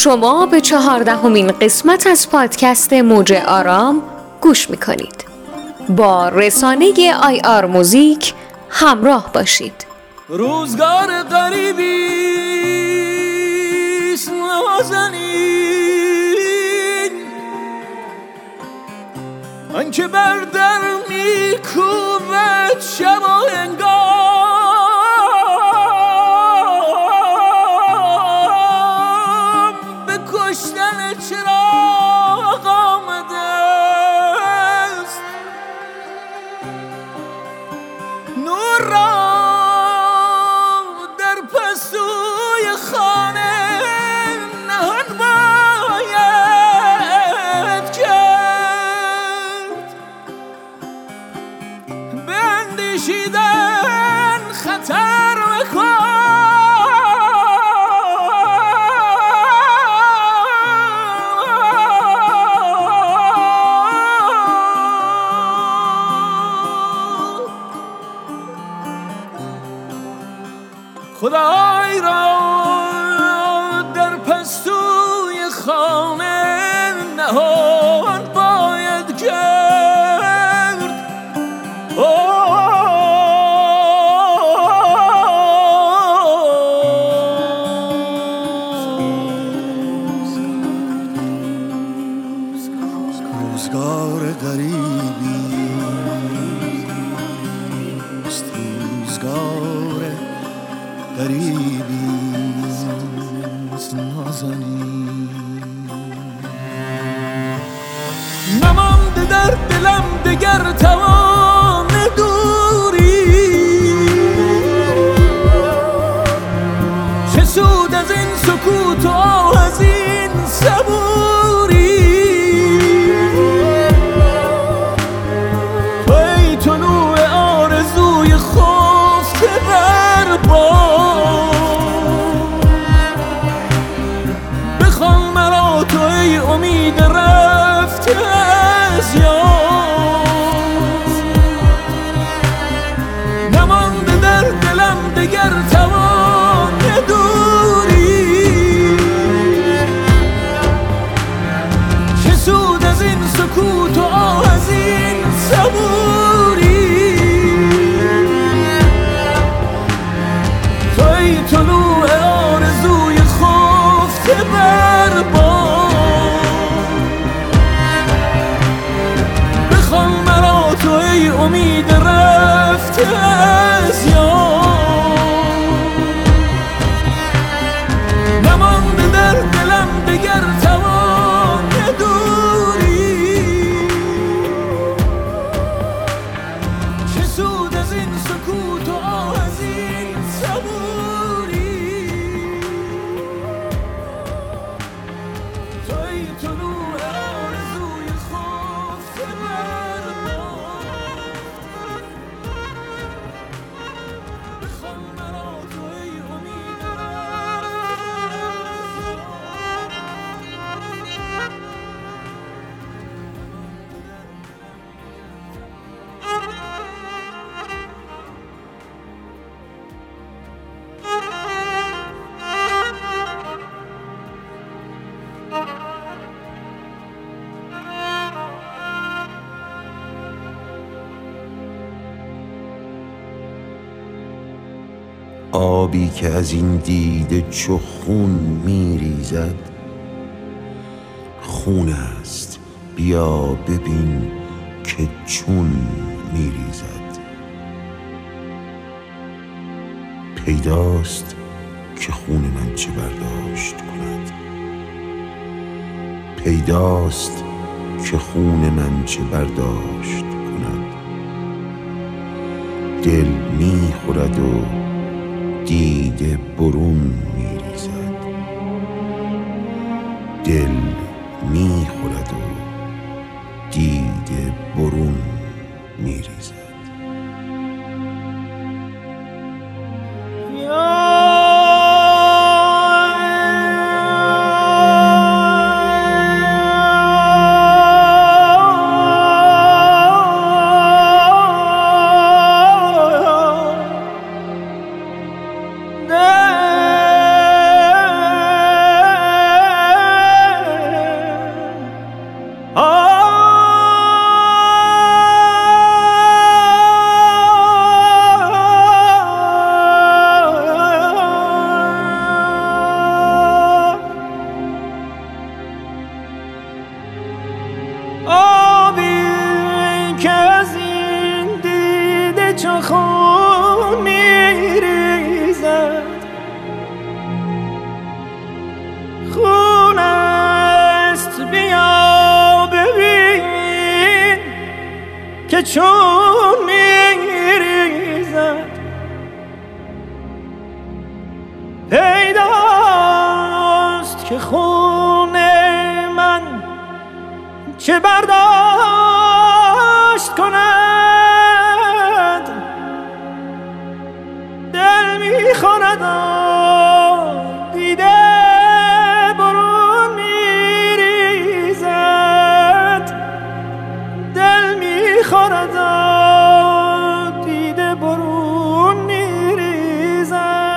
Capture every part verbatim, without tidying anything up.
شما به چهاردهمین قسمت از پادکست موج آرام گوش میکنید. با رسانه آی آر موزیک همراه باشید. روزگار غریبی است نازنین، آنکه بر در میکوبد شب و هنگام، به کشتن چراغ آمده است. نور را در پستوی خانه نهان باید کرد، به اندیشیدن خطر مکن. خدای را در پستوی خانه نهان باید کرد. روزگار غریبی است، روزگار غریبی است نازنین. نمانده در دلم دگر توان دوری، چه سود از این سکوت و از این صبوری. تو ای طلوع آرزوی خفته بر بام، بخوان مرا تو ای امید رفته از یاد. نمانده در دلم دگر توان دوری، چه سود از این سکوت و از این صبوری. تو ای طلوع آرزوی خفته بر بام، بخوان مرا تو ای امید رفته از یاد. نمانده در دلم دگر توان دوری، چه سود از این سکوت و از این صبوری. تو ای طلوع آرزوی خفته بر بام، بخوان مرا تو ای امید آبی که از این دیده چو خون میریزد، خون است بیا ببین که چون میریزد. پیداست که خون من چه برداشت کند، پیداست که خون من چه برداشت کند. دل میخورد و دیده برون میریزد، دل میخورد و دیده برون میریزد. نه که چون میریزد پیداست که خون من چه برداشت کند دل میخورد دیده برون میریزد دل میخورد دیده برون میریزد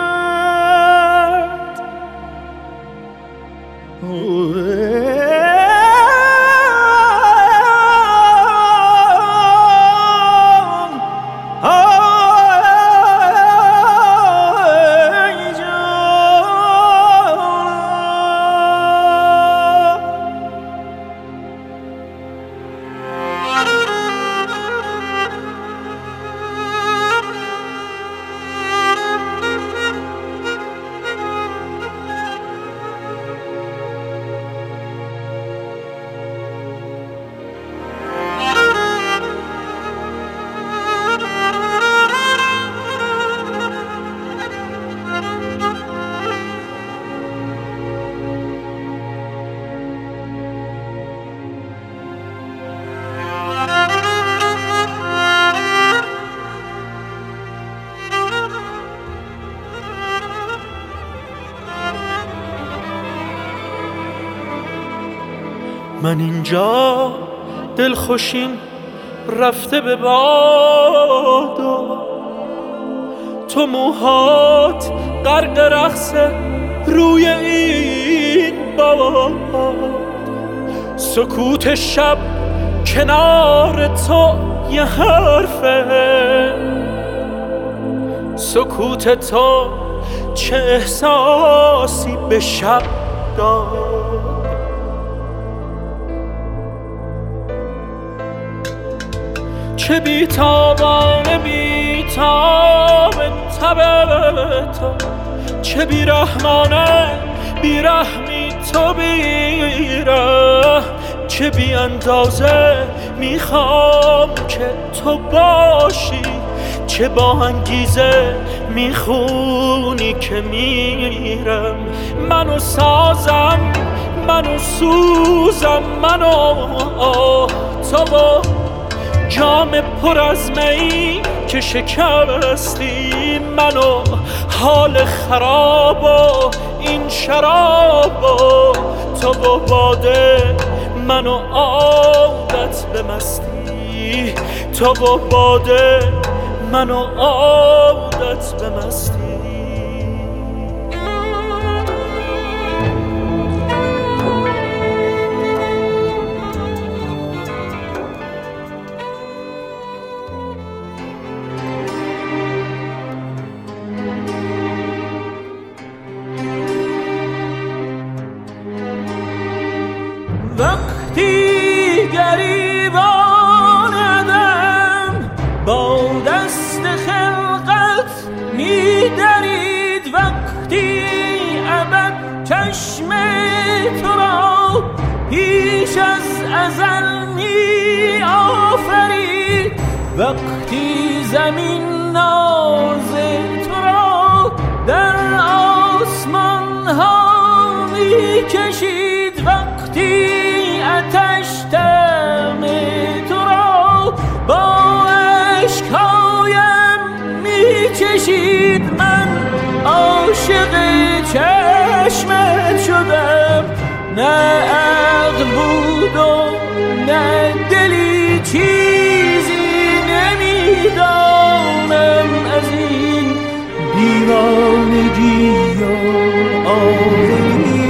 من اینجا دلخوشین رفته به باد و تو موهات غرق رقص روی این باد سکوت شب کنار تو یه حرفه سکوت تو چه احساسی به شب داد چه بیتابانه بیتاب تب تو چه بیرحمانه بیرحمی تو بیره چه بی اندازه میخوام که تو باشی چه با انگیزه میخونی که میرم منو سازم منو سوزم منو تو با جام پر از می که شکستی منو حال خراب و این شراب و تو با باده منو عادت به مستی تو با باده منو عادت به مستی وقتی گریبانم با دست خلقت می‌درید وقتی ابد چشم تو را پیش از ازل می‌آفرید وقتی زمین ناز تو را در آسمان ها می‌کشید وقتی آتش دم تو را با عشقهایم میچشید من عاشق چشمت شدم نه عقل بود و نه دلی چیزی نمیدانم از این دیوانگی و آوری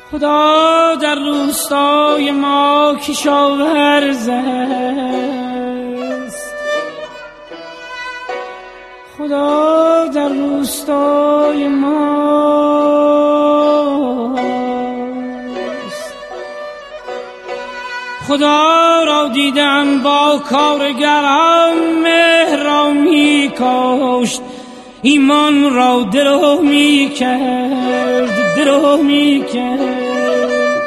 خدا در روستای ما کشاورز است، خدا در روستای ما است. خدا را دیدم با کارگران مهر را می کاشت، ایمان را درو می کرد درو می کرد.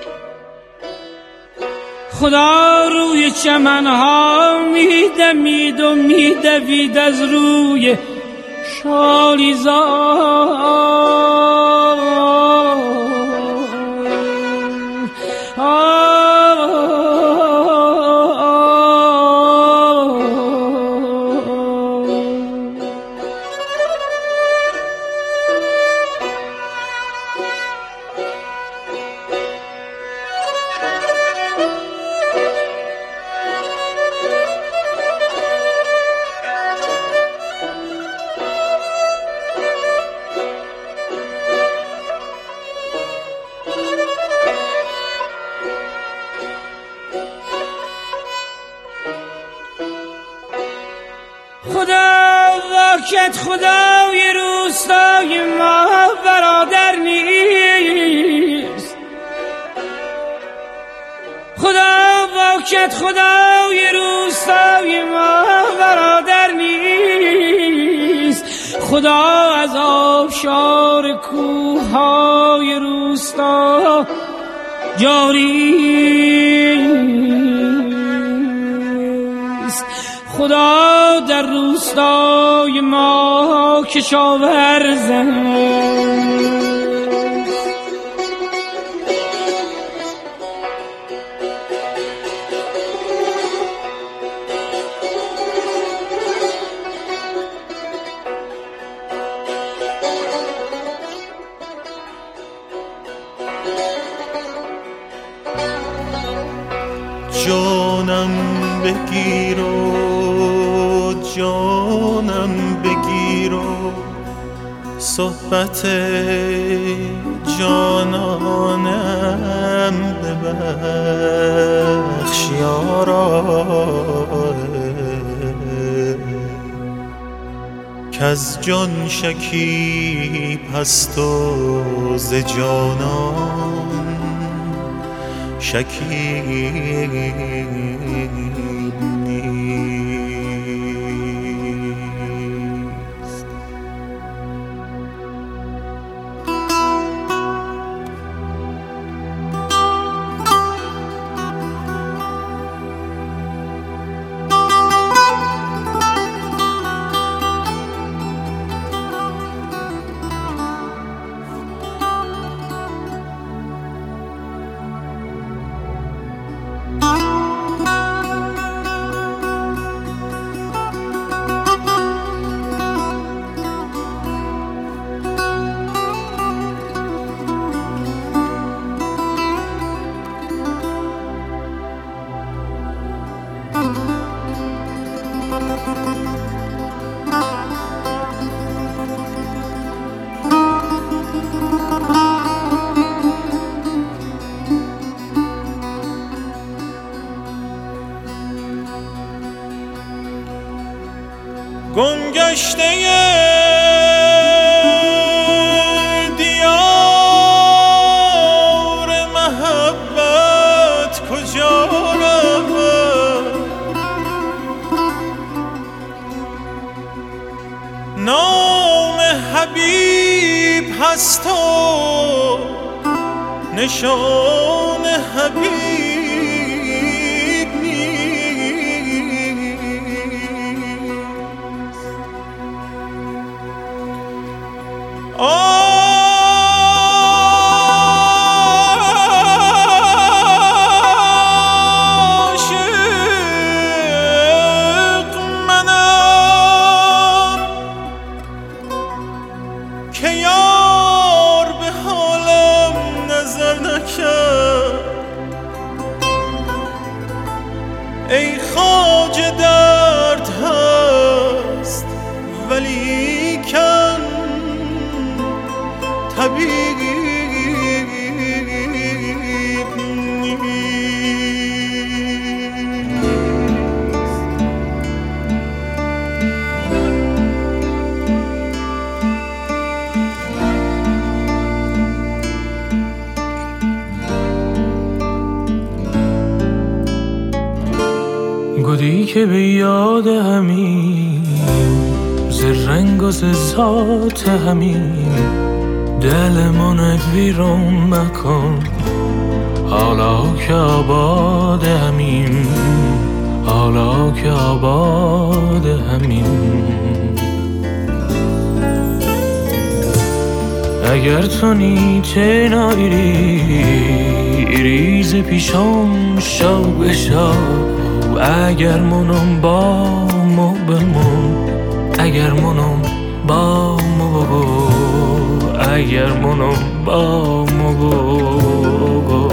خدا روی چمنها می دمید و می دوید از روی شالیزار. خدای روستای ما برادر نیست، خدا واکت خدای روستای ما برادر نیست. خدا از آبشار کوههای روستا جاری است. خدا در روستای ما کشاورز است. جانم بگیر و جانم بگیر و صحبت جانانم ببخش یارا، کز جان شکیب هست و ز جانان شکیب نیست. گمگشته دیار محبت کجا رود، نام حبیب هست و نشان حبیب عاشق منم که یار به حالم نظر نکرد. ای خواجه درد هست ولیکن طبیب بادی که به یاد همین ز رنگ و ز ذات همین دل من ویرون مکن حالا که آباد همین حالا که آباد همین اگر تو نیچه نایری ریز پیشم شو بشو اگر منم با مو بمون اگر منم با مو بگو اگر منم با مو بگو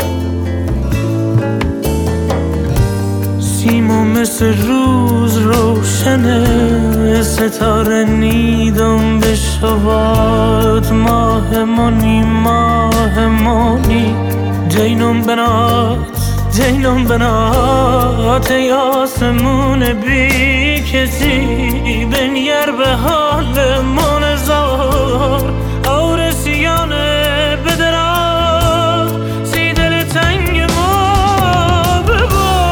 سیمو مثل روز روشنه ستاره نیدم بشواد ماه منی ماه منی جینم بنات جینم بنات ای آسمون بی کسی بنیر به حال من زار اور سیانه بدرا سی دل تنگ ما ببار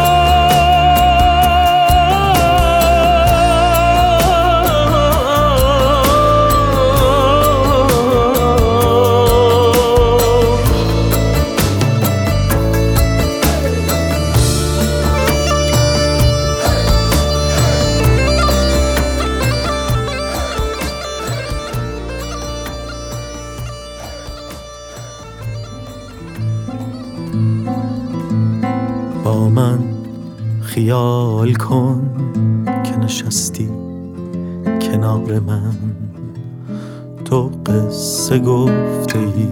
با من خیال کن که نشستی کنار من تو قصه گفته ای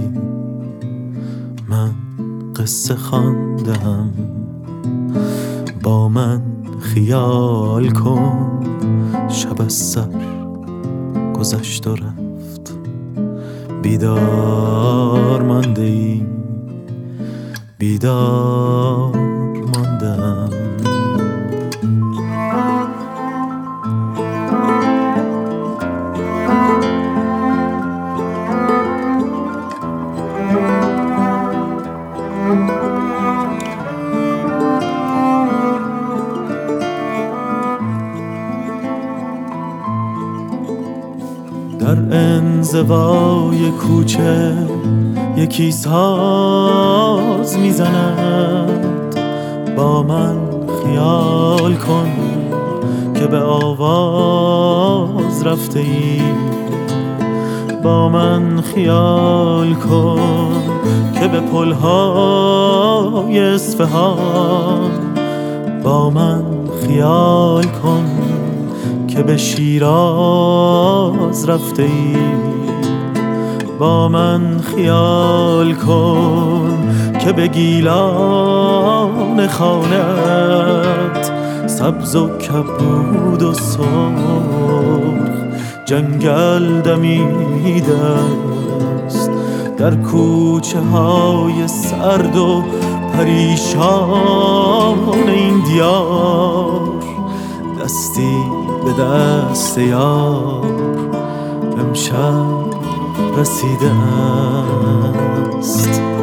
من قصه خواندم با من خیال کن شب از سر گذشت و رفت بیدار مانده ای بیدار ماندم در انزوای کوچه یکی ساز میزند با من خیال کن که به آواز رفته ای با من خیال کن که به پلهای اصفهان با من خیال کن که به شیراز رفته ای با من خیال کن که به گیلان خانت سبز و کبود و سرخ جنگل دمیده است در کوچه های سرد و پریشان این دیار دستی به دست یار امشب رسیده است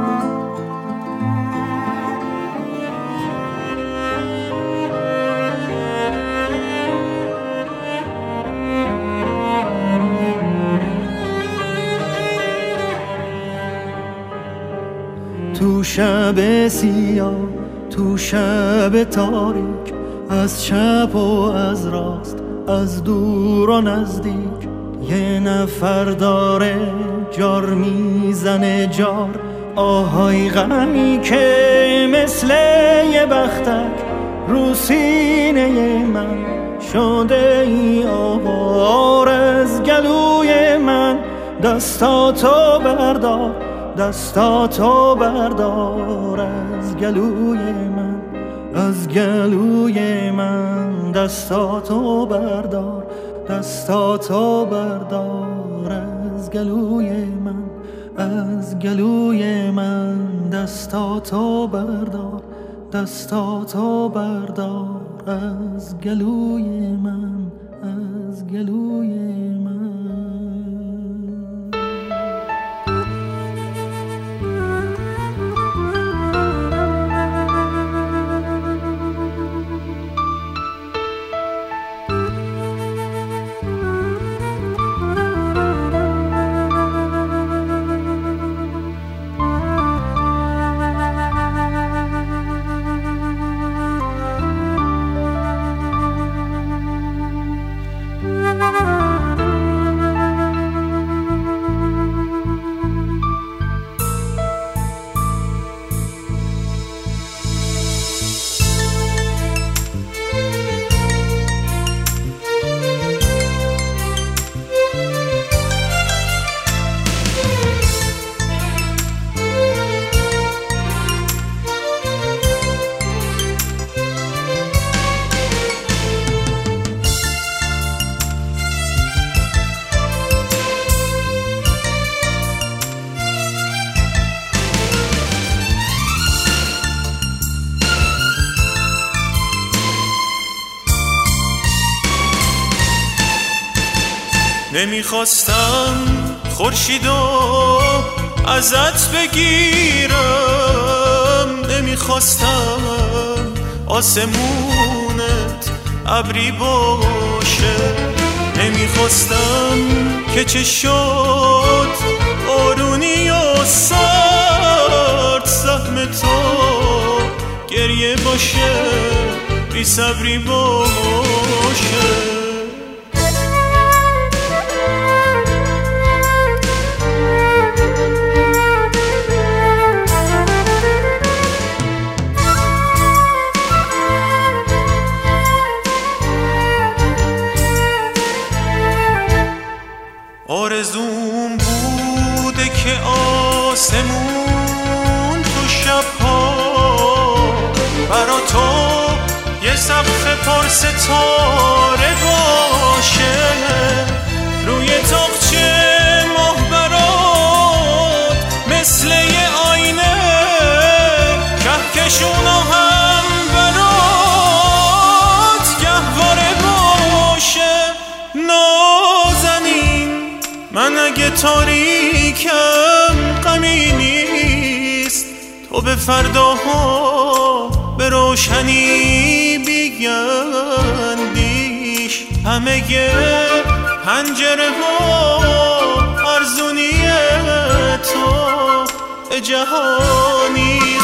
تو شب سیاه تو شب تاریک از چپ و از راست از دور و نزدیک یه نفر داره جار میزنه جار آهای غمی که مثل یه بختک رو سینه من شده ای آوار از گلوی من دستاتو بردار دستاتو بردار از گلوی من از گلوی من دستاتو بردار دستاتو بردار از گلوی من از گلوی من دستاتو بردار دستاتو بردار از گلوی من از گلوی من نمیخواستم خورشیدو ازت بگیرم، نمیخواستم آسمونت ابری باشه، نمیخواستم که چه شد بارونی و سرد سهم تو گریه باشه، بی صبری باشه. آرزوم بوده که آسمون تو شبها برا تو یه سقف پر ستاره باشه، روی تاقچه ماه برات مثل یه آینه، کهکشونا هم برات گهواره باشه. نازنین من اگه تاریکم غمی نیست، تو به فرداها به روشنی بیاندیش، همه پنجره ها ارزونی تو جهانی